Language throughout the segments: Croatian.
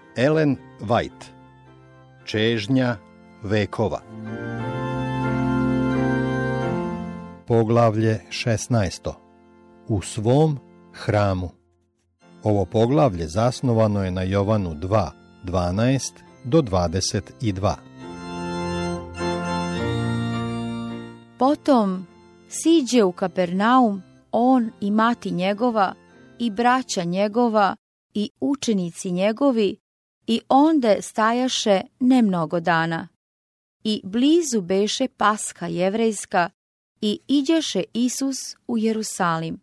Ellen White. Čežnja vekova. Poglavlje 16. U svom hramu. Ovo poglavlje zasnovano je na Jovanu 2, 12 do 22. Potom siđe u Kapernaum on i mati njegova i braća njegova i učenici njegovi, i onde stajaše ne mnogo dana. I blizu beše Paska jevrejska, i iđeše Isus u Jerusalim.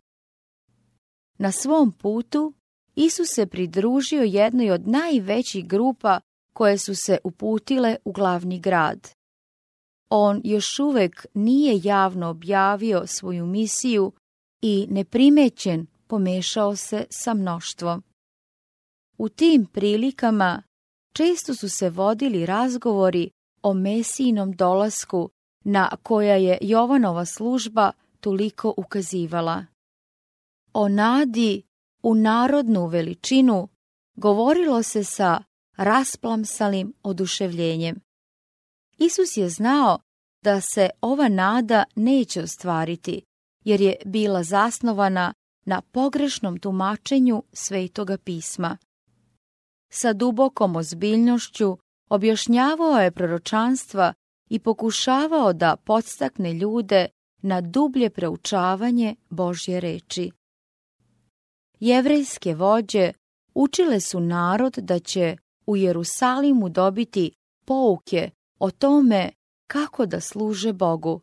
Na svom putu Isus se pridružio jednoj od najvećih grupa koje su se uputile u glavni grad. On još uvek nije javno objavio svoju misiju i neprimećen pomešao se sa mnoštvom. U tim prilikama često su se vodili razgovori o Mesijinom dolasku na koja je Jovanova služba toliko ukazivala. O nadi u narodnu veličinu govorilo se sa rasplamsalim oduševljenjem. Isus je znao da se ova nada neće ostvariti, jer je bila zasnovana na pogrešnom tumačenju Svetoga pisma. Sa dubokom ozbiljnošću objašnjavao je proročanstva i pokušavao da podstakne ljude na dublje proučavanje Božje reči. Jevrejske vođe učile su narod da će u Jerusalimu dobiti pouke o tome kako da služe Bogu.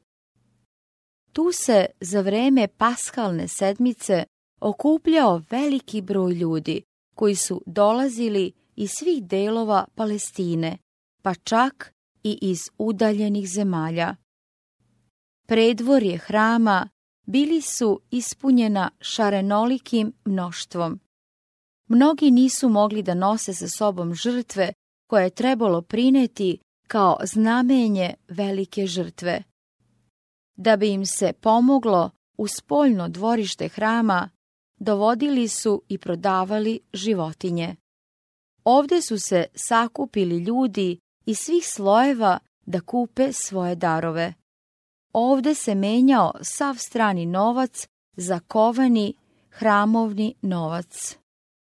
Tu se za vreme paskalne sedmice okupljao veliki broj ljudi koji su dolazili iz svih delova Palestine, pa čak i iz udaljenih zemalja. Predvorje hrama bili su ispunjena šarenolikim mnoštvom. Mnogi nisu mogli da nose sa sobom žrtve koje je trebalo prineti kao znamenje velike žrtve. Da bi im se pomoglo u spoljno dvorište hrama, dovodili su i prodavali životinje. Ovde su se sakupili ljudi iz svih slojeva da kupe svoje darove. Ovde se menjao sav strani novac za kovani hramovni novac.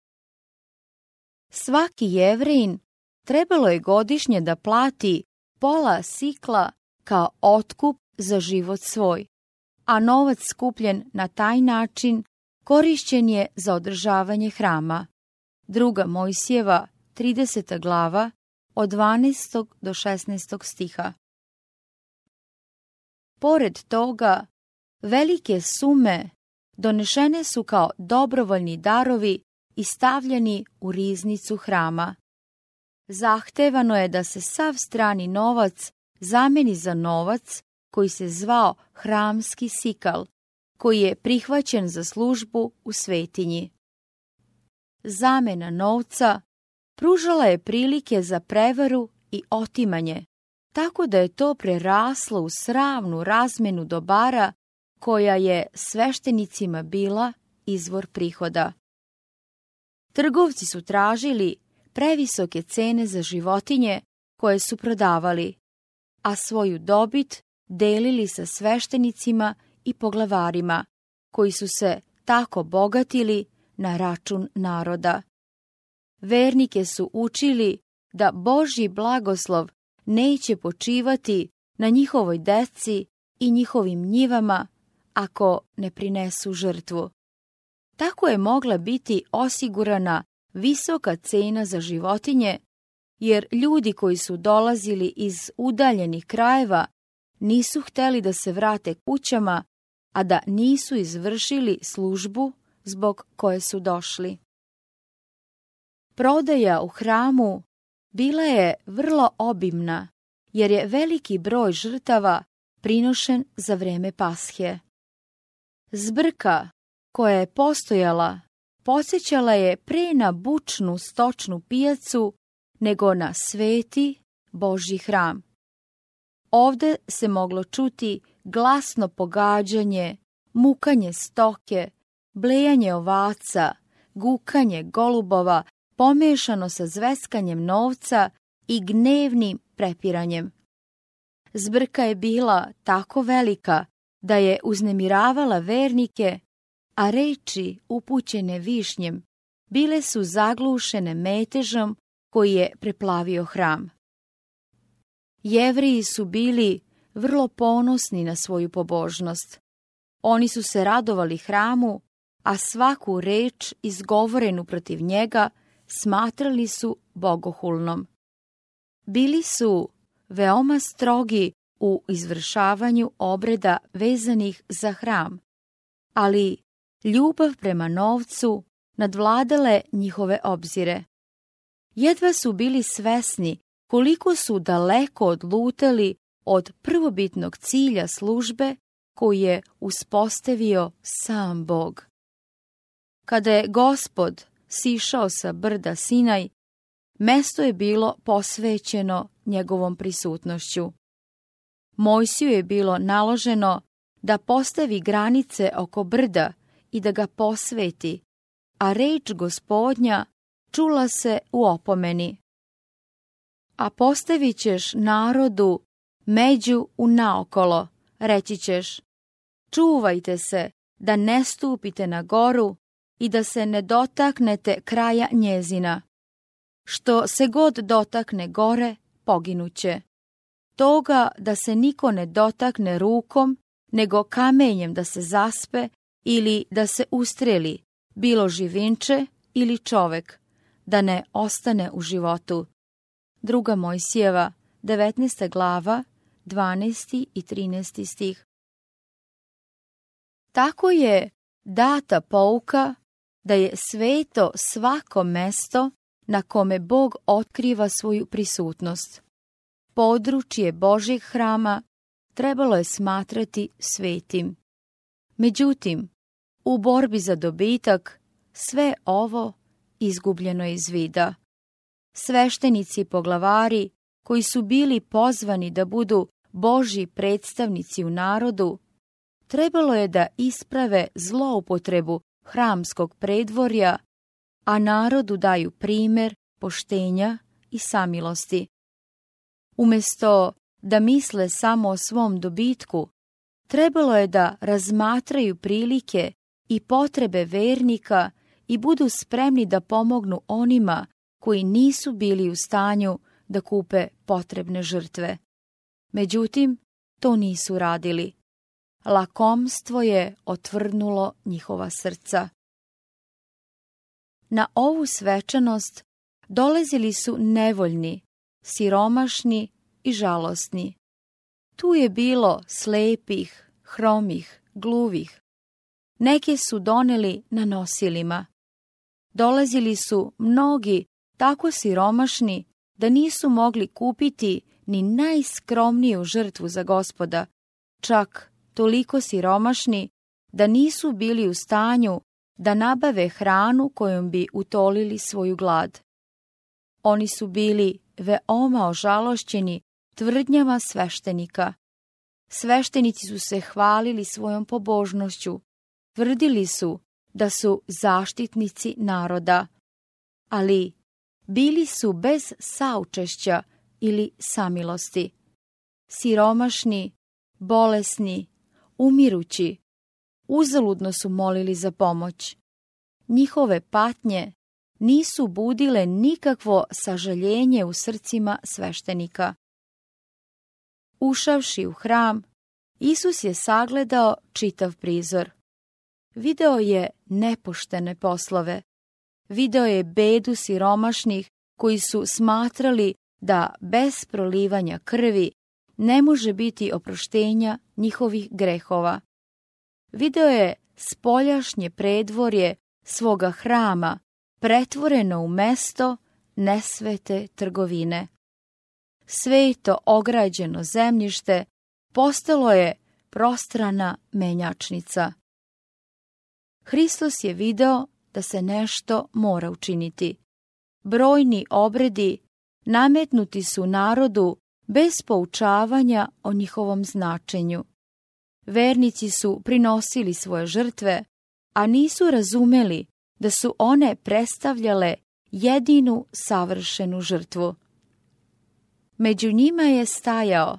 Svaki Jevrejin trebalo je godišnje da plati pola sikla kao otkup za život svoj, a novac skupljen na taj način korišćen je za održavanje hrama. 2. Mojsijeva, 30. glava, od 12. do 16. stiha. Pored toga, velike sume donešene su kao dobrovoljni darovi i stavljeni u riznicu hrama. Zahtevano je da se sav strani novac zameni za novac koji se zvao hramski sikal, koji je prihvaćen za službu u svetinji. Zamena novca pružala je prilike za prevaru i otimanje, tako da je to preraslo u sramnu razmenu dobara koja je sveštenicima bila izvor prihoda. Trgovci su tražili previsoke cene za životinje koje su prodavali, a svoju dobit delili sa sveštenicima i poglavarima, koji su se tako bogatili na račun naroda. Vernike su učili da Božji blagoslov neće počivati na njihovoj deci i njihovim njivama ako ne prinesu žrtvu. Tako je mogla biti osigurana visoka cena za životinje, jer ljudi koji su dolazili iz udaljenih krajeva nisu hteli da se vrate kućama, a da nisu izvršili službu zbog koje su došli. Prodaja u hramu bila je vrlo obimna, jer je veliki broj žrtava prinošen za vreme Pashe. Zbrka koja je postojala podsjećala je pre na bučnu stočnu pijacu nego na sveti Božji hram. Ovde se moglo čuti glasno pogađanje, mukanje stoke, blejanje ovaca, gukanje golubova pomešano sa zveskanjem novca i gnevnim prepiranjem. Zbrka je bila tako velika da je uznemiravala vernike, a reči upućene višnjem bile su zaglušene metežom koji je preplavio hram. Jevriji su bili vrlo ponosni na svoju pobožnost. Oni su se radovali hramu, a svaku reč izgovorenu protiv njega smatrali su bogohulnom. Bili su veoma strogi u izvršavanju obreda vezanih za hram, ali ljubav prema novcu nadvladale njihove obzire. Jedva su bili svesni koliko su daleko odlutali od prvobitnog cilja službe koju je uspostavio sam Bog. Kada je Gospod sišao sa brda Sinaj, mesto je bilo posvećeno njegovom prisutnošću. Mojsiju je bilo naloženo da postavi granice oko brda i da ga posveti, a reč Gospodnja čula se u opomeni. A postavit ćeš narodu među unaokolo, reći ćeš, čuvajte se da ne stupite na goru i da se ne dotaknete kraja njezina. Što se god dotakne gore, poginuće. Toga da se niko ne dotakne rukom, nego kamenjem da se zaspe ili da se ustreli, bilo živinče ili čovek, da ne ostane u životu. 2. Mojsijeva, 19. glava, 12. i 13. stih. Tako je data pouka da je sveto svako mesto na kome Bog otkriva svoju prisutnost. Područje Božjeg hrama trebalo je smatrati svetim. Međutim, u borbi za dobitak sve ovo izgubljeno je iz vida. Sveštenici i poglavari, koji su bili pozvani da budu Božji predstavnici u narodu, trebalo je da isprave zloupotrebu hramskog predvorja, a narodu daju primjer poštenja i samilosti. Umjesto da misle samo o svom dobitku, trebalo je da razmatraju prilike i potrebe vernika i budu spremni da pomognu onima koji nisu bili u stanju da kupe potrebne žrtve. Međutim, to nisu radili. Lakomstvo je otvrnulo njihova srca. Na ovu svečanost dolazili su nevoljni, siromašni i žalosni. Tu je bilo slepih, hromih, gluvih. Neke su doneli na nosilima. Dolazili su mnogi tako siromašni da nisu mogli kupiti ni najskromniju žrtvu za Gospoda, čak toliko siromašni da nisu bili u stanju da nabave hranu kojom bi utolili svoju glad. Oni su bili veoma ožalošćeni tvrdnjama sveštenika. Sveštenici su se hvalili svojom pobožnošću, tvrdili su da su zaštitnici naroda, ali bili su bez saučešća ili samilosti. Siromašni, bolesni, umirući, uzaludno su molili za pomoć. Njihove patnje nisu budile nikakvo sažaljenje u srcima sveštenika. Ušavši u hram, Isus je sagledao čitav prizor. Video je nepoštene poslove. Video je bedu siromašnih koji su smatrali da bez prolivanja krvi ne može biti oproštenja njihovih grehova. Video je spoljašnje predvorje svoga hrama pretvoreno u mesto nesvete trgovine. Sveto ograđeno zemljište postalo je prostrana menjačnica. Hristos je video da se nešto mora učiniti. Brojni obredi nametnuti su narodu bez poučavanja o njihovom značenju. Vernici su prinosili svoje žrtve, a nisu razumeli da su one predstavljale jedinu savršenu žrtvu. Među njima je stajao,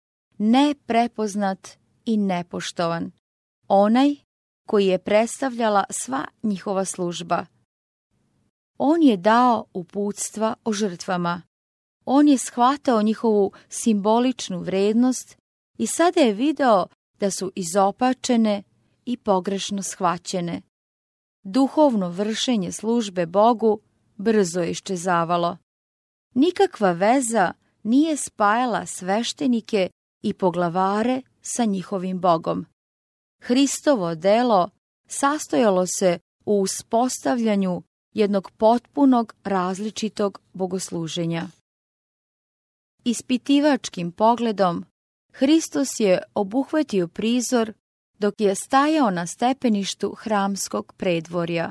neprepoznat i nepoštovan, onaj koji je predstavljala sva njihova služba. On je dao uputstva o žrtvama. On je shvatao njihovu simboličnu vrednost i sada je video da su izopačene i pogrešno shvaćene. Duhovno vršenje službe Bogu brzo je iščezavalo. Nikakva veza nije spajala sveštenike i poglavare sa njihovim Bogom. Hristovo delo sastojalo se u uspostavljanju jednog potpunog različitog bogosluženja. Ispitivačkim pogledom Hristos je obuhvatio prizor dok je stajao na stepeništu hramskog predvorja.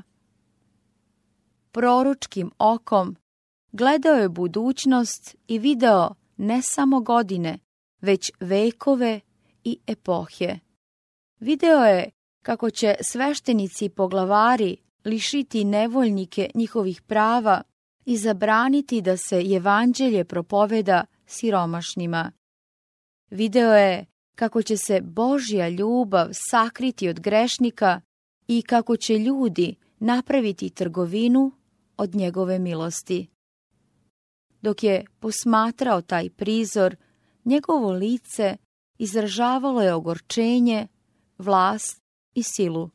Proročkim okom gledao je budućnost i video ne samo godine, već vekove i epohe. Video je kako će sveštenici i poglavari lišiti nevoljnike njihovih prava i zabraniti da se evanđelje propoveda siromašnima. Video je kako će se Božja ljubav sakriti od grešnika i kako će ljudi napraviti trgovinu od njegove milosti. Dok je posmatrao taj prizor, njegovo lice izražavalo je ogorčenje, vlast i silu.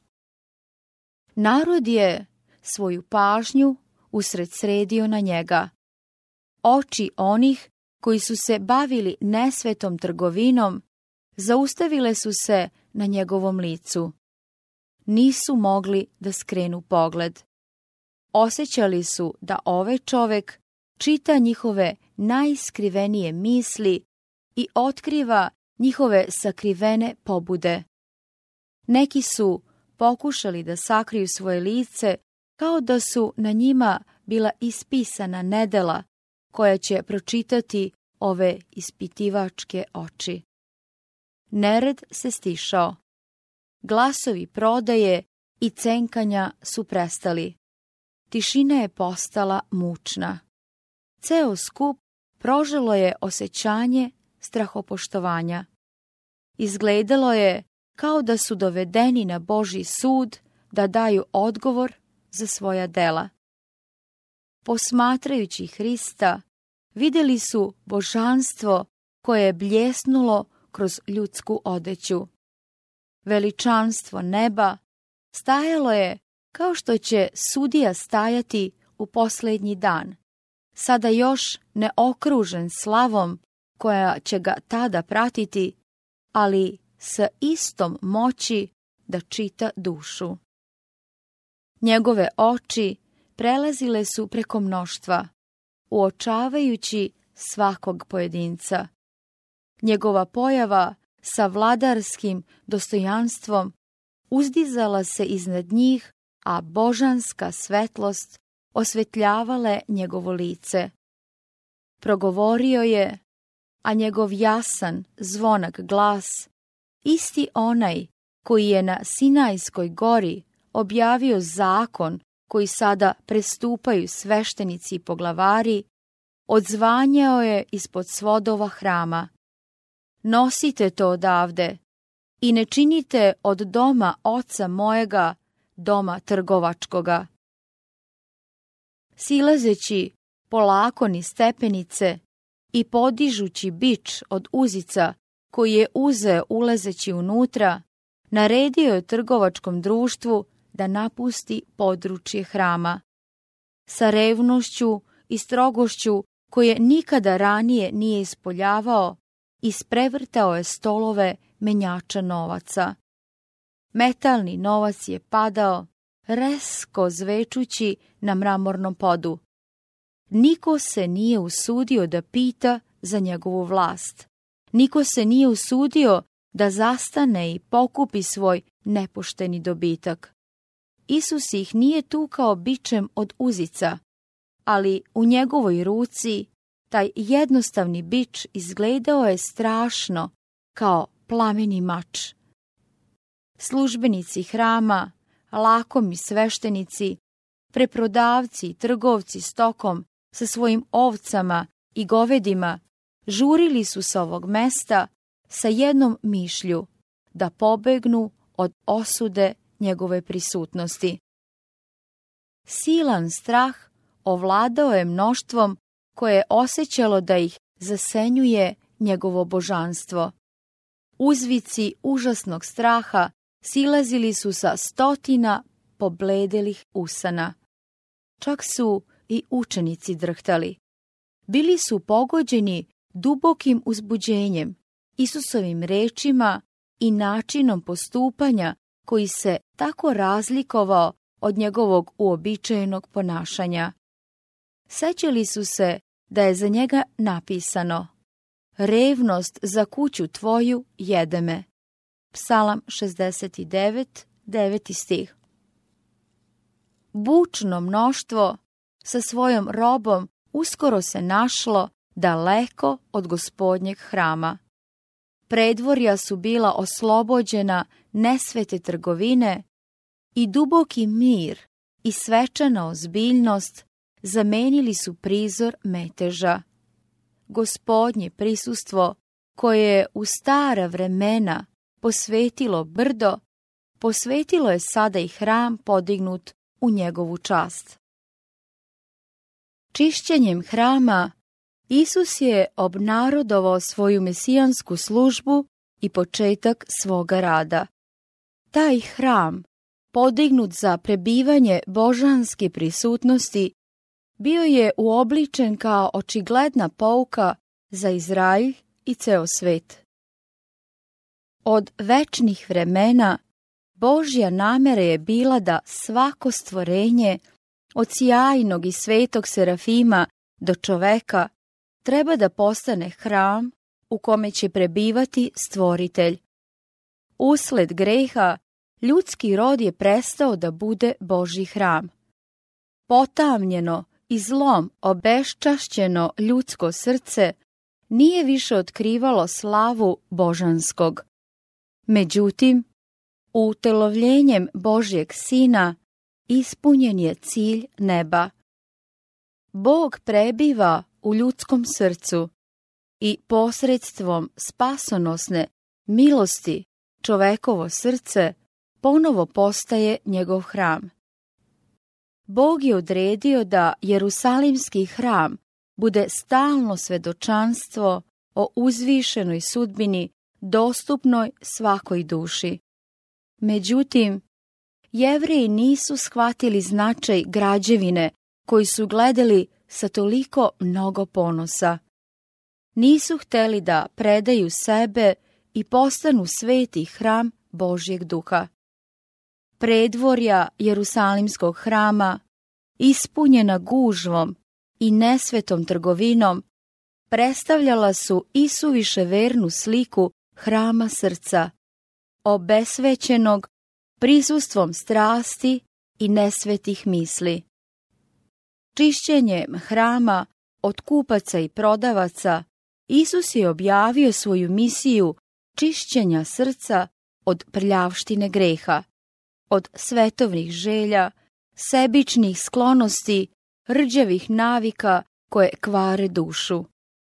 Narod je svoju pažnju usredsredio na njega. Oči onih koji su se bavili nesvetom trgovinom zaustavile su se na njegovom licu. Nisu mogli da skrenu pogled. Osjećali su da ovaj čovek čita njihove najskrivenije misli i otkriva njihove sakrivene pobude. Neki su pokušali da sakriju svoje lice kao da su na njima bila ispisana nedela koja će pročitati ove ispitivačke oči. Nered se stišao. Glasovi prodaje i cenkanja su prestali. Tišina je postala mučna. Ceo skup proželo je osjećanje strahopoštovanja. Izgledalo je kao da su dovedeni na Božji sud da daju odgovor za svoja dela. Posmatrajući Hrista, vidjeli su božanstvo koje je bljesnulo kroz ljudsku odeću. Veličanstvo neba stajalo je kao što će sudija stajati u posljednji dan, sada još ne okružen slavom koja će ga tada pratiti, ali sa istom moći da čita dušu. Njegove oči prelazile su preko mnoštva, uočavajući svakog pojedinca. Njegova pojava sa vladarskim dostojanstvom uzdizala se iznad njih, a božanska svetlost osvetljavale njegovo lice. Progovorio je, a njegov jasan, zvonak glas, isti onaj koji je na Sinajskoj gori objavio zakon koji sada prestupaju sveštenici i poglavari, odzvanjao je ispod svodova hrama. Nosite to odavde i ne činite od doma oca mojega doma trgovačkoga. Silazeći polako niz stepenice i podižući bič od uzica koji je uzeo ulazeći unutra, naredio je trgovačkom društvu da napusti područje hrama. Sa revnošću i strogošću koje nikada ranije nije ispoljavao, isprevrtao je stolove menjača novaca. Metalni novac je padao, resko zvečući na mramornom podu. Niko se nije usudio da pita za njegovu vlast. Niko se nije usudio da zastane i pokupi svoj nepošteni dobitak. Isus ih nije tukao bičem od uzica, ali u njegovoj ruci taj jednostavni bič izgledao je strašno, kao plameni mač. Službenici hrama, lakomi sveštenici, preprodavci i trgovci stokom sa svojim ovcama i govedima žurili su sa ovog mesta sa jednom mišlju, da pobegnu od osude njegove prisutnosti. Silan strah ovladao je mnoštvom koje je osjećalo da ih zasenjuje njegovo božanstvo. Uzvici užasnog straha silazili su sa stotina pobledelih usana. Čak su i učenici drhtali. Bili su pogođeni dubokim uzbuđenjem, Isusovim rečima i načinom postupanja koji se tako razlikovao od njegovog uobičajenog ponašanja. Sećali su se da je za njega napisano: revnost za kuću tvoju jede me. Psalam 69, 9. stih. Bučno mnoštvo sa svojom robom uskoro se našlo daleko od Gospodnjeg hrama. Predvorja su bila oslobođena nesvete trgovine i duboki mir i svečana ozbiljnost zamenili su prizor meteža. Gospodnje prisustvo, koje je u stara vremena posvetilo brdo, posvetilo je sada i hram podignut u njegovu čast. Čišćenjem hrama Isus je obnarodovao svoju mesijansku službu i početak svoga rada. Taj hram, podignut za prebivanje božanske prisutnosti, bio je uobličen kao očigledna pouka za Izrael i ceo svet. Od večnih vremena Božja namera je bila da svako stvorenje, od sjajnog i svetog serafima do čoveka, treba da postane hram u kome će prebivati Stvoritelj. Usled greha, ljudski rod je prestao da bude Božji hram. Potamnjeno i zlom obeščašćeno ljudsko srce nije više otkrivalo slavu božanskog. Međutim, utelovljenjem Božjeg Sina ispunjen je cilj neba. Bog prebiva u ljudskom srcu i posredstvom spasonosne milosti čovekovo srce ponovo postaje njegov hram. Bog je odredio da Jerusalimski hram bude stalno svedočanstvo o uzvišenoj sudbini dostupnoj svakoj duši. Međutim, Jevreji nisu shvatili značaj građevine koju su gledali sa toliko mnogo ponosa. Nisu hteli da predaju sebe i postanu sveti hram Božjeg duha. Predvorja Jerusalimskog hrama, ispunjena gužvom i nesvetom trgovinom, predstavljala su isuviše vernu sliku hrama srca, obesvećenog prisustvom strasti i nesvetih misli. Čišćenjem hrama od kupaca i prodavaca, Isus je objavio svoju misiju čišćenja srca od prljavštine greha, od svetovnih želja, sebičnih sklonosti, rđavih navika koje kvare dušu.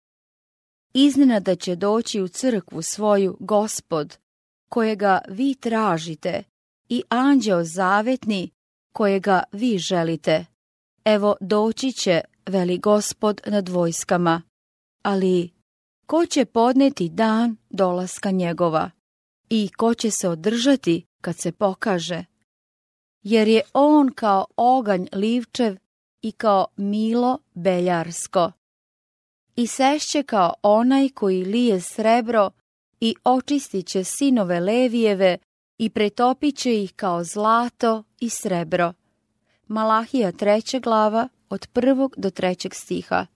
Iznenada će doći u crkvu svoju Gospod, kojega vi tražite, i anđeo zavetni, kojega vi želite. Evo doći će, veli Gospod nad vojskama, ali ko će podneti dan dolaska njegova i ko će se održati kad se pokaže? Jer je on kao oganj livčev i kao milo beljarsko. I sešće kao onaj koji lije srebro i očistit će sinove Levijeve i pretopit će ih kao zlato i srebro. Malahija 3. glava od 1. do 3. stiha.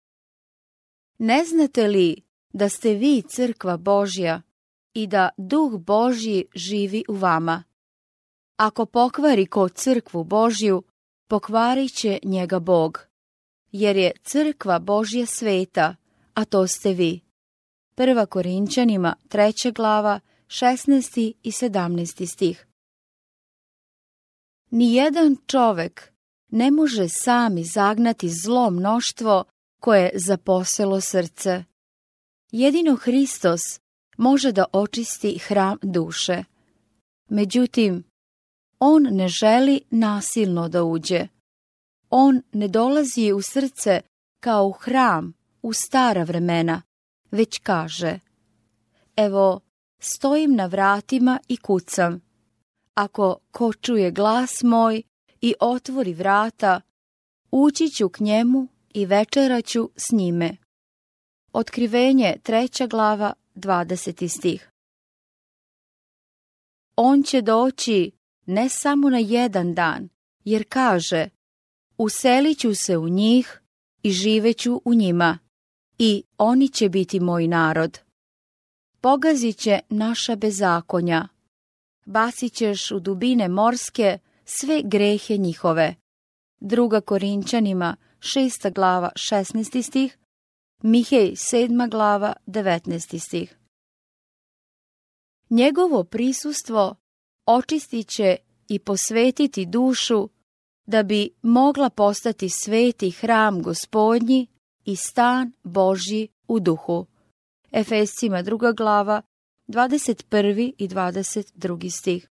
Ne znate li da ste vi crkva Božja i da Duh Božji živi u vama? Ako pokvari ko crkvu Božju, pokvarit će njega Bog, jer je crkva Božja sveta, a to ste vi. 1. Korinćanima 3. glava 16. i 17. stih. Nijedan čovek ne može sam izagnati zlo mnoštvo koje je zaposelo srce. Jedino Hristos može da očisti hram duše. Međutim, on ne želi nasilno da uđe. On ne dolazi u srce kao u hram u stara vremena, već kaže: evo, stojim na vratima i kucam. Ako ko čuje glas moj i otvori vrata, ući ću k njemu i večeraću s njime. Otkrivenje 3. glava, 20. stih. On će doći ne samo na jedan dan, jer kaže: uselit ću se u njih i živeću u njima, i oni će biti moj narod. Pogazit će naša bezakonja, bacit ćeš u dubine morske sve grehe njihove. 2. Korinčanima 6. glava 16. stih, Mihej 7. glava 19. stih. Njegovo prisustvo očistit će i posvetiti dušu da bi mogla postati sveti hram Gospodnji i stan Božji u duhu. Efescima 2. glava 21. i 22. stih.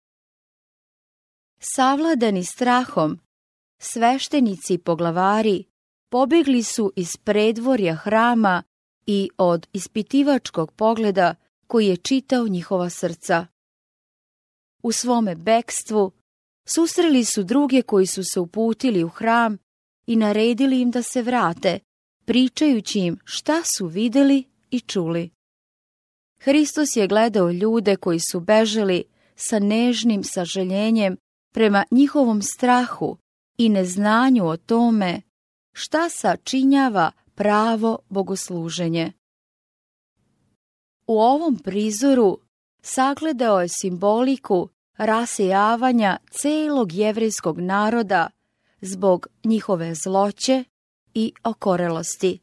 Savladani strahom, sveštenici i poglavari pobjegli su iz predvorja hrama i od ispitivačkog pogleda koji je čitao njihova srca. U svome bekstvu susreli su druge koji su se uputili u hram i naredili im da se vrate, pričajući im šta su vidjeli i čuli. Hristos je gledao ljude koji su bežali sa nežnim sažaljenjem prema njihovom strahu i neznanju o tome šta sačinjava pravo bogosluženje. U ovom prizoru sagledao je simboliku rasejavanja celog jevrejskog naroda zbog njihove zloće i okorelosti.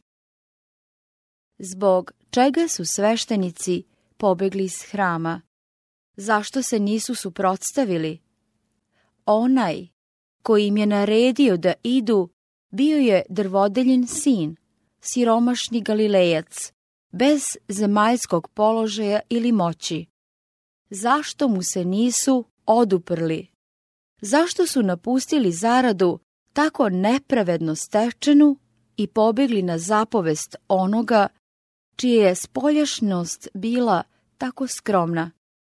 Zbog čega su sveštenici pobegli iz hrama? Zašto se nisu suprotstavili? Onaj koji im je naredio da idu bio je drvodeljin sin, siromašni Galilejac, bez zemaljskog položaja ili moći. Zašto mu se nisu oduprli? Zašto su napustili zaradu tako nepravedno stečenu i pobegli na zapovest onoga čija je spoljašnost bila tako skromna?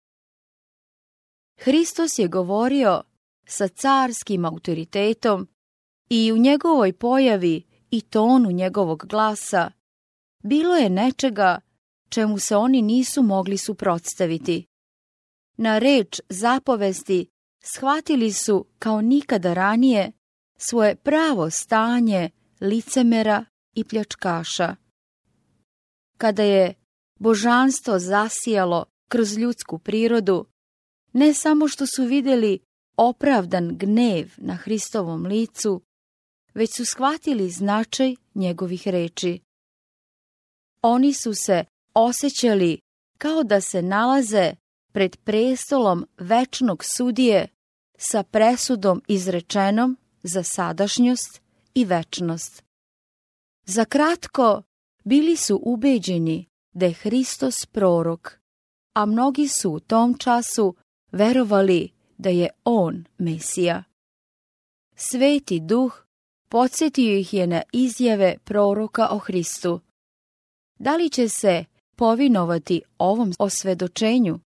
Hristos je govorio sa carskim autoritetom i u njegovoj pojavi i tonu njegovog glasa bilo je nečega čemu se oni nisu mogli suprotstaviti. Na reč zapovesti shvatili su kao nikada ranije svoje pravo stanje licemera i pljačkaša. Kada je božanstvo zasijalo kroz ljudsku prirodu, ne samo što su vidjeli opravdan gnev na Hristovom licu, već su shvatili značaj njegovih reči. Oni su se osjećali kao da se nalaze pred prestolom večnog sudije sa presudom izrečenom za sadašnjost i večnost. Za kratko bili su ubeđeni da je Hristos prorok, a mnogi su u tom času verovali da je on Mesija. Sveti Duh podsjetio ih je na izjave proroka o Hristu. Da li će se povinovati ovom osvedočenju?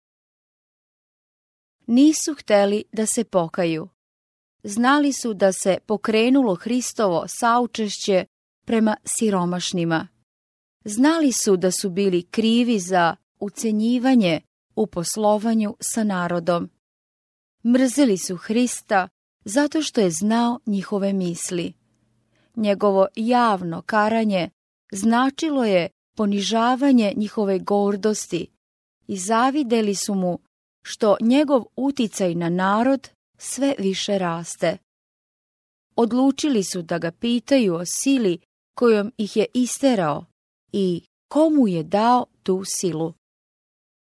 Nisu hteli da se pokaju. Znali su da se pokrenulo Hristovo saučešće prema siromašnima. Znali su da su bili krivi za ucenjivanje u poslovanju sa narodom. Mrzeli su Hrista zato što je znao njihove misli. Njegovo javno karanje značilo je ponižavanje njihove gordosti i zavideli su mu što njegov uticaj na narod sve više raste. Odlučili su da ga pitaju o sili kojom ih je isterao i komu je dao tu silu.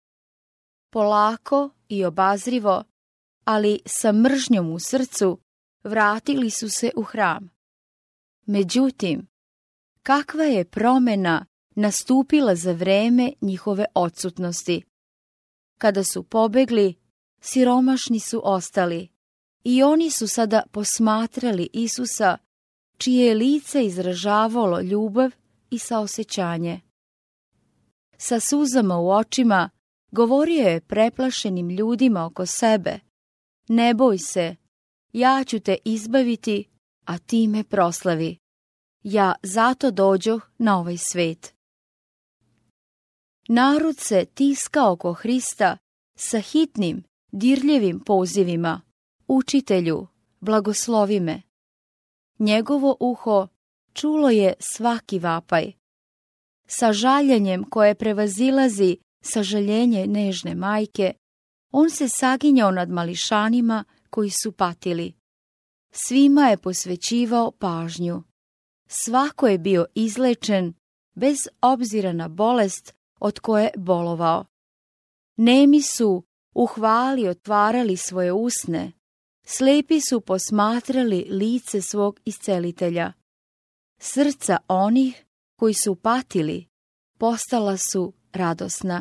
Polako i obazrivo, ali sa mržnjom u srcu, vratili su se u hram. Međutim, kakva je promjena nastupila za vreme njihove odsutnosti? Kada su pobegli, siromašni su ostali i oni su sada posmatrali Isusa, čije je lice izražavalo ljubav i saosećanje. Sa suzama u očima govorio je preplašenim ljudima oko sebe: ne boj se, ja ću te izbaviti, a ti me proslavi. Ja zato dođoh na ovaj svet. Narod se tiskao oko Hrista sa hitnim, dirljivim pozivima: učitelju, blagoslovi me. Njegovo uho čulo je svaki vapaj. Sa žaljenjem koje prevazilazi sažaljenje nežne majke, on se saginjao nad mališanima koji su patili. Svima je posvećivao pažnju. Svako je bio izlečen bez obzira na bolest od koje bolovao. Nemi su u hvali otvarali svoje usne, slepi su posmatrali lice svog iscelitelja. Srca onih koji su patili postala su radosna.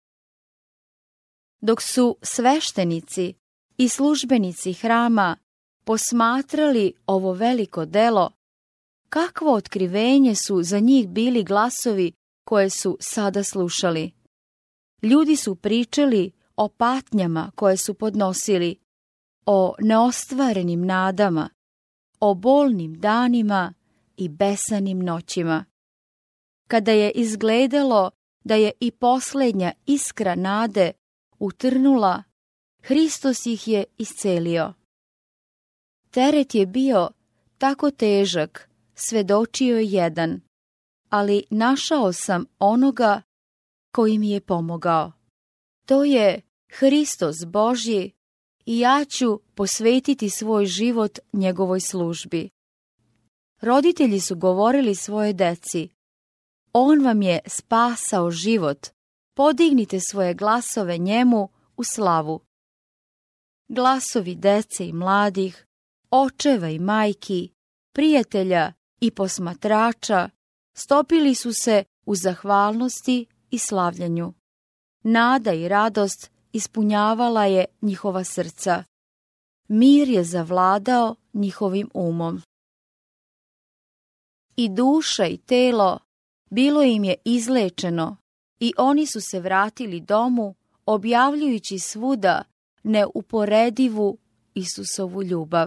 Dok su sveštenici i službenici hrama posmatrali ovo veliko delo, kakvo otkrivenje su za njih bili glasovi koje su sada slušali. Ljudi su pričali o patnjama koje su podnosili, o neostvarenim nadama, o bolnim danima i besanim noćima. Kada je izgledalo da je i posljednja iskra nade utrnula, Hristos ih je iscelio. Teret je bio tako težak, svedočio je jedan, ali našao sam onoga koji mi je pomogao. To je Hristos Božji i ja ću posvetiti svoj život njegovoj službi. Roditelji su govorili svoje deci: on vam je spasao život, podignite svoje glasove njemu u slavu. Glasovi dece i mladih, očeva i majki, prijatelja i posmatrača stopili su se u zahvalnosti i slavljenju. Nada i radost ispunjavala je njihova srca. Mir je zavladao njihovim umom. I duša i telo bilo im je izlečeno i oni su se vratili domu, objavljujući svuda neuporedivu Isusovu ljubav.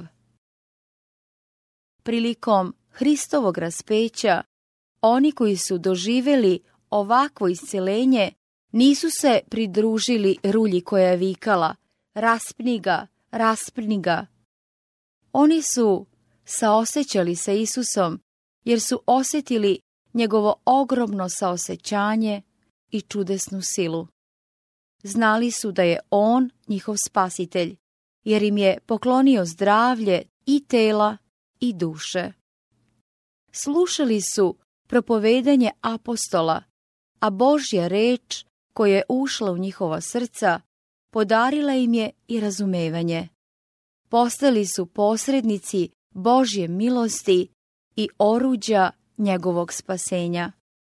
Prilikom Hristovog raspeća, oni koji su doživjeli ovakvo isceljenje nisu se pridružili rulji koja je vikala: raspni ga, raspni ga. Oni su saosećali sa Isusom jer su osjetili njegovo ogromno saosećanje i čudesnu silu. Znali su da je on njihov spasitelj, jer im je poklonio zdravlje i tela i duše. Slušali su propovedanje apostola, a Božja reč koja je ušla u njihova srca podarila im je i razumevanje. Postali su posrednici Božje milosti i oruđa njegovog spasenja.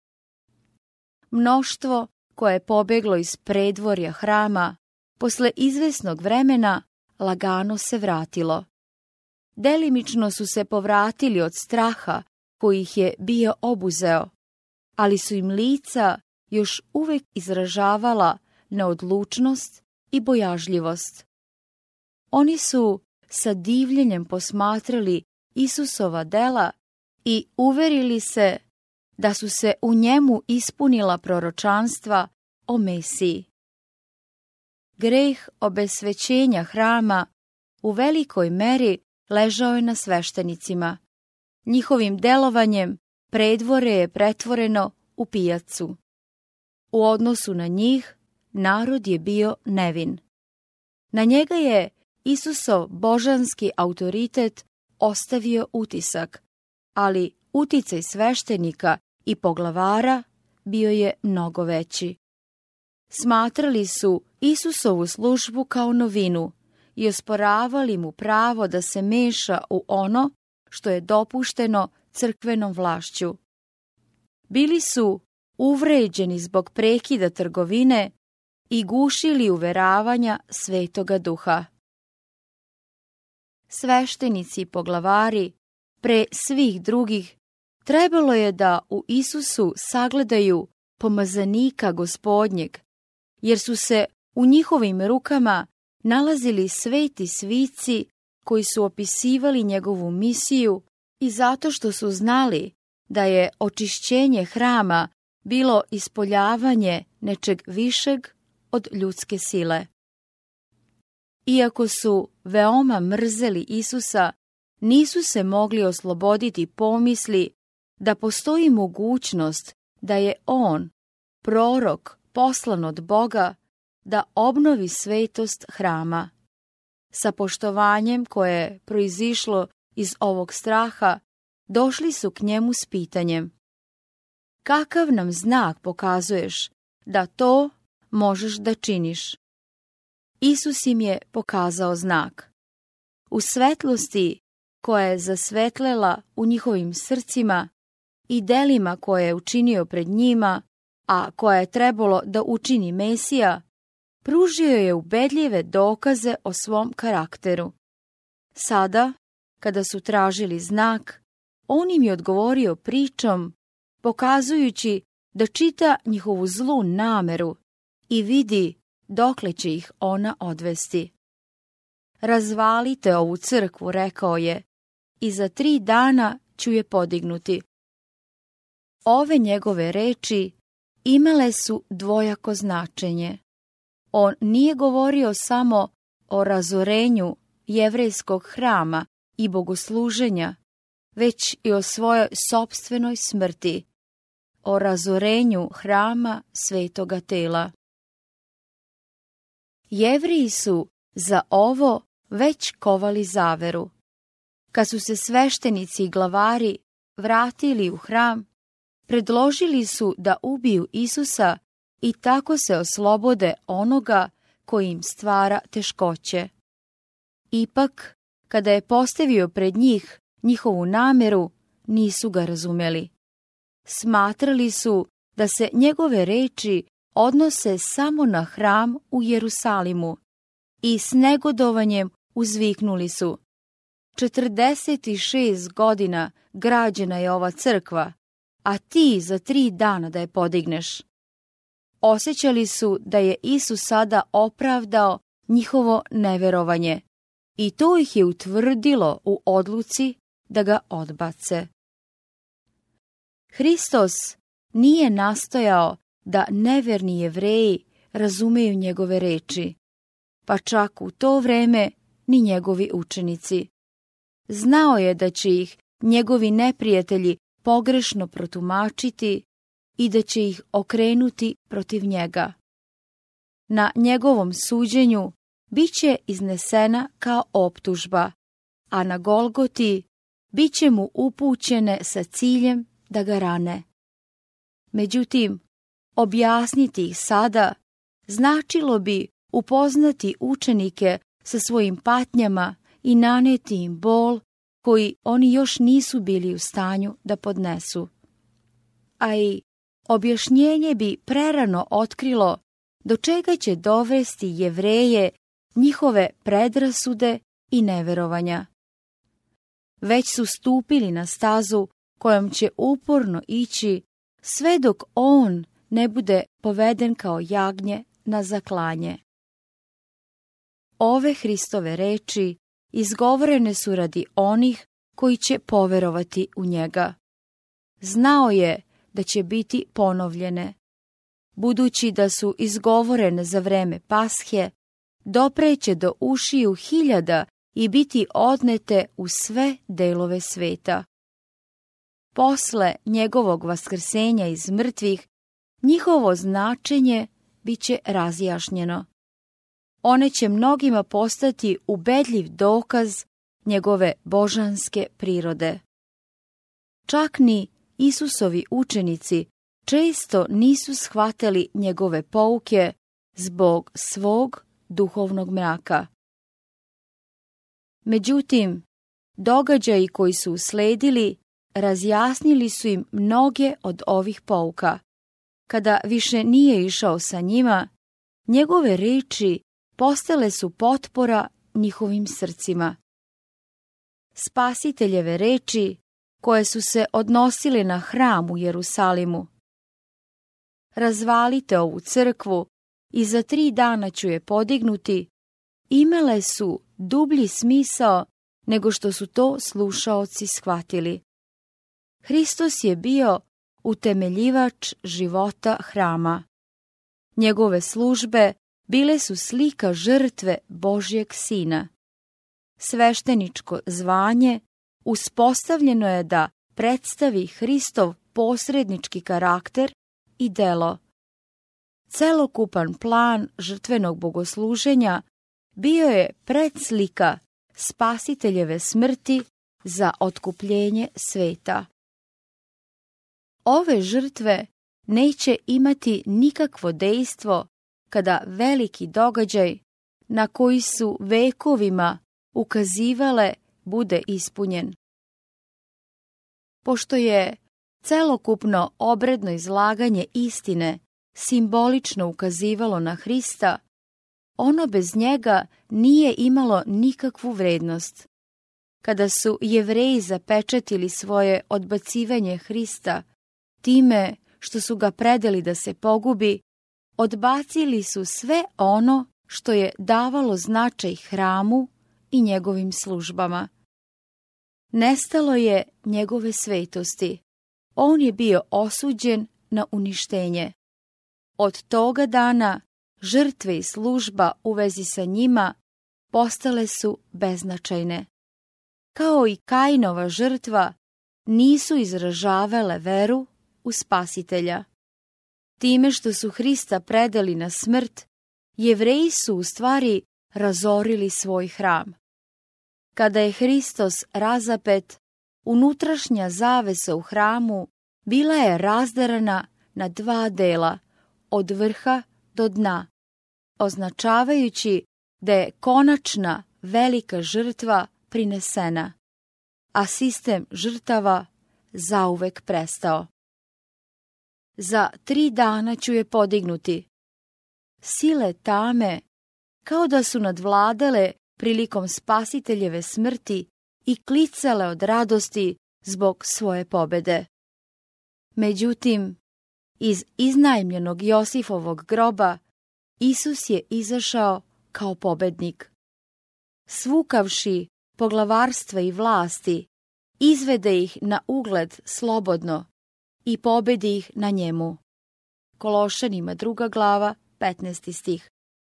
Mnoštvo koje je pobjeglo iz predvorja hrama, posle izvesnog vremena lagano se vratilo. Delimično su se povratili od straha koji ih je bio obuzeo, ali su im lica još uvijek izražavala neodlučnost i bojažljivost. Oni su sa divljenjem posmatrali Isusova dela i uverili se da su se u njemu ispunila proročanstva o Mesiji. Greh obesvećenja hrama u velikoj meri ležao je na sveštenicima. Njihovim delovanjem predvorje je pretvoreno u pijacu. U odnosu na njih narod je bio nevin. Na njega je Isusov božanski autoritet ostavio utisak, ali uticaj sveštenika i poglavara bio je mnogo veći. Smatrali su Isusovu službu kao novinu i osporavali mu pravo da se meša u ono što je dopušteno crkvenom vlašću. Bili su uvređeni zbog prekida trgovine i gušili uveravanja Svetoga Duha. Sveštenici i poglavari, pre svih drugih, trebalo je da u Isusu sagledaju pomazanika Gospodnjeg, jer su se u njihovim rukama nalazili sveti svici koji su opisivali njegovu misiju i zato što su znali da je očišćenje hrama bilo ispoljavanje nečeg višeg od ljudske sile. Iako su veoma mrzeli Isusa, nisu se mogli osloboditi pomisli da postoji mogućnost da je on, prorok poslan od Boga, da obnovi svetost hrama. Sa poštovanjem koje je proizišlo iz ovog straha, došli su k njemu s pitanjem: kakav nam znak pokazuješ da to možeš da činiš? Isus im je pokazao znak. U svetlosti koja je zasvetlela u njihovim srcima i delima koje je učinio pred njima, a koja je trebalo da učini Mesija, pružio je ubedljive dokaze o svom karakteru. Sada, kada su tražili znak, on im je odgovorio pričom, pokazujući da čita njihovu zlu nameru i vidi dokle će ih ona odvesti. Razvalite ovu crkvu, rekao je, i za 3 dana ću je podignuti. Ove njegove reči imale su dvojako značenje. On nije govorio samo o razorenju jevrejskog hrama i bogosluženja, već i o svojoj sopstvenoj smrti, o razorenju hrama svetoga tela. Jevriji su za ovo već kovali zaveru. Kad su se sveštenici i glavari vratili u hram, predložili su da ubiju Isusa i tako se oslobode onoga koji im stvara teškoće. Ipak, kada je postavio pred njih njihovu nameru, nisu ga razumeli. Smatrali su da se njegove reči odnose samo na hram u Jerusalimu i s negodovanjem uzviknuli su: 46 godina građena je ova crkva, a ti za 3 dana da je podigneš. Osjećali su da je Isus sada opravdao njihovo neverovanje i to ih je utvrdilo u odluci da ga odbace. Hristos nije nastojao da neverni Jevreji razumeju njegove reči, pa čak u to vreme ni njegovi učenici. Znao je da će ih njegovi neprijatelji pogrešno protumačiti i da će ih okrenuti protiv njega. Na njegovom suđenju bit će iznesena kao optužba, a na Golgoti bit će mu upućene sa ciljem da ga rane. Međutim, objasniti ih sada značilo bi upoznati učenike sa svojim patnjama i naneti im bol koji oni još nisu bili u stanju da podnesu. A i objašnjenje bi prerano otkrilo do čega će dovesti Jevreje njihove predrasude i neverovanja. Već su stupili na stazu kojom će uporno ići sve dok on ne bude poveden kao jagnje na zaklanje. Ove Hristove reči izgovorene su radi onih koji će poverovati u njega. Znao je da će biti ponovljene. Budući da su izgovorene za vreme Pashe, dopreće do ušiju 1000 i biti odnete u sve delove sveta. Posle njegovog vaskrsenja iz mrtvih, njihovo značenje bit će razjašnjeno. One će mnogima postati ubedljiv dokaz njegove božanske prirode. Čak ni Isusovi učenici često nisu shvatili njegove pouke zbog svog duhovnog mraka. Međutim, događaji koji su usledili razjasnili su im mnoge od ovih pouka. Kada više nije išao sa njima, njegove riječi postale su potpora njihovim srcima. Spasiteljeve riječi, koje su se odnosile na hram u Jerusalimu: razvalite ovu crkvu i za 3 dana ću je podignuti, imale su dublji smisao nego što su to slušaoci shvatili. Hristos je bio utemeljivač života hrama. Njegove službe bile su slika žrtve Božjeg Sina. Svešteničko zvanje uspostavljeno je da predstavi Hristov posrednički karakter i delo. Celokupan plan žrtvenog bogosluženja bio je predslika Spasiteljeve smrti za otkupljenje sveta. Ove žrtve neće imati nikakvo dejstvo kada veliki događaj na koji su vekovima ukazivale bude ispunjen. Pošto je celokupno obredno izlaganje istine simbolično ukazivalo na Hrista, ono bez njega nije imalo nikakvu vrednost. Kada su Jevreji zapečatili svoje odbacivanje Hrista time što su ga predali da se pogubi, odbacili su sve ono što je davalo značaj hramu i njegovim službama. Nestalo je njegove svetosti. On je bio osuđen na uništenje. Od toga dana žrtve i služba u vezi sa njima postale su beznačajne. Kao i Kainova žrtva, nisu izražavale veru u Spasitelja. Time što su Hrista predali na smrt, Jevreji su u stvari razorili svoj hram. Kada je Hristos razapet, unutrašnja zavesa u hramu bila je razdarana na 2 dela, od vrha do dna, označavajući da je konačna velika žrtva prinesena, a sistem žrtava zauvek prestao. Za 3 dana ću je podignuti. Sile tame, kao da su nadvladale prilikom Spasiteljeve smrti i klicale od radosti zbog svoje pobede. Međutim, iz iznajmljenog Josifovog groba Isus je izašao kao pobednik. Svukavši poglavarstva i vlasti, izvede ih na ugled slobodno i pobedi ih na njemu. Kološanima 2. glava, 15. stih.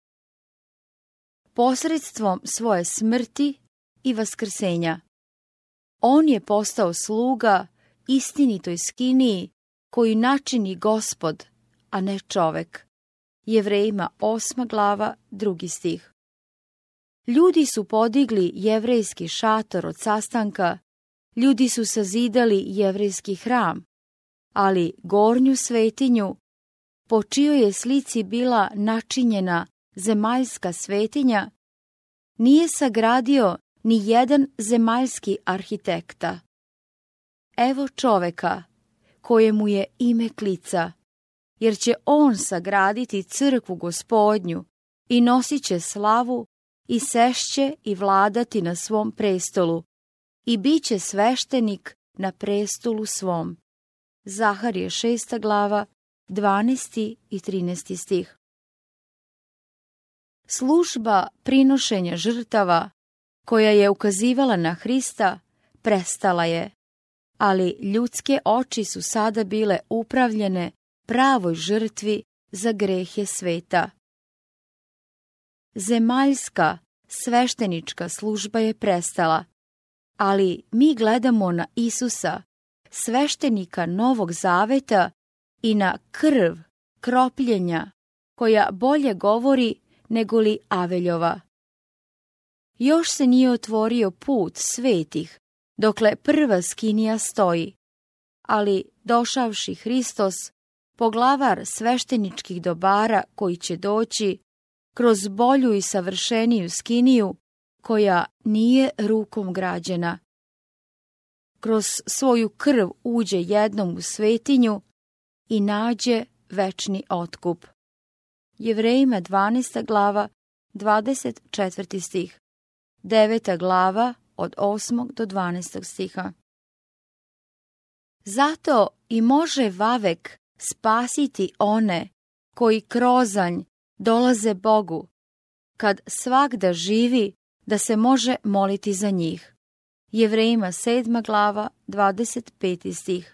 Posredstvom svoje smrti i vaskrsenja on je postao sluga istinitoj skiniji koju načini Gospod, a ne čovek. Jevrejima 8. glava, 2. stih. Ljudi su podigli jevrejski šator od sastanka, ljudi su sazidali jevrejski hram, ali gornju svetinju, po čijoj je slici bila načinjena zemaljska svetinja, nije sagradio ni jedan zemaljski arhitekta. Evo čoveka kojemu je ime klica, jer će on sagraditi crkvu Gospodnju i nosit će slavu i sešće i vladati na svom prestolu i bit će sveštenik na prestolu svom. Zaharije 6. glava, 12. i 13. stih. Služba prinošenja žrtava, koja je ukazivala na Hrista, prestala je, ali ljudske oči su sada bile upravljene pravoj žrtvi za grehe sveta. Zemaljska sveštenička služba je prestala, ali mi gledamo na Isusa, sveštenika Novog Zaveta, i na krv kropljenja, koja bolje govori negoli Aveljova. Još se nije otvorio put svetih, dokle prva skinija stoji, ali došavši Hristos, poglavar svešteničkih dobara koji će doći, kroz bolju i savršeniju skiniju, koja nije rukom građena. Kroz svoju krv uđe jednom u svetinju i nađe večni otkup. Jevrejima 12. glava, 24. stih, 9. glava od 8. do 12. stiha. Zato i može Vavek spasiti one koji krozanj dolaze Bogu, kad svagda živi da se može moliti za njih. Jevrejima 7. glava, 25. stih.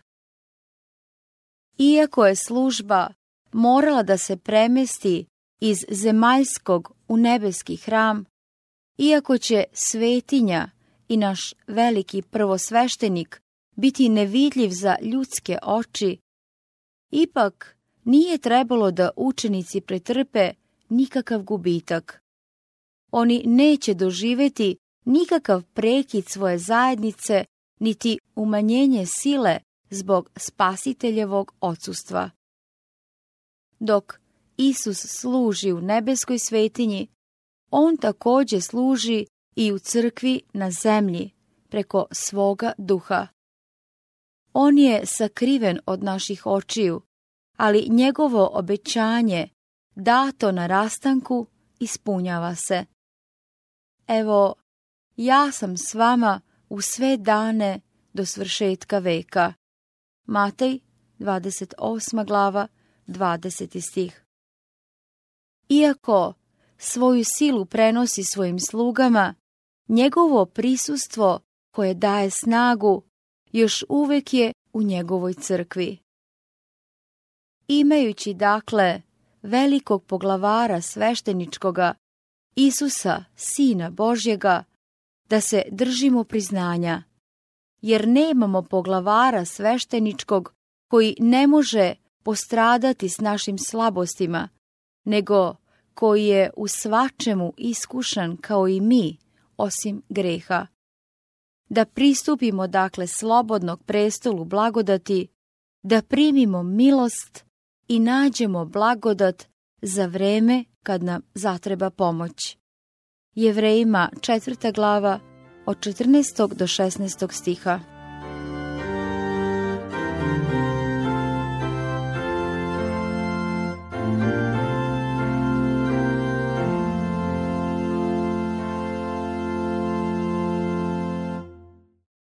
Iako je služba morala da se premesti iz zemaljskog u nebeski hram, iako će svetinja i naš veliki prvosveštenik biti nevidljiv za ljudske oči, ipak nije trebalo da učenici pretrpe nikakav gubitak. Oni neće doživjeti nikakav prekid svoje zajednice, niti umanjenje sile zbog spasiteljevog odsustva. Dok Isus služi u nebeskoj svetinji, on također služi i u crkvi na zemlji preko svoga duha. On je sakriven od naših očiju, ali njegovo obećanje, dato na rastanku, ispunjava se. Evo, ja sam s vama u sve dane do svršetka veka. Matej, 28. glava, 20. stih. Iako svoju silu prenosi svojim slugama, njegovo prisustvo koje daje snagu još uvijek je u njegovoj crkvi. Imajući dakle velikog poglavara svešteničkoga, Isusa, Sina Božjega, da se držimo priznanja, jer nemamo poglavara svešteničkog koji ne može postradati s našim slabostima, nego koji je u svačemu iskušan kao i mi, osim greha. Da pristupimo dakle slobodnog prestolu blagodati, da primimo milost i nađemo blagodat za vreme kad nam zatreba pomoć. Jevrejima 4. glava od 14. do 16. stiha.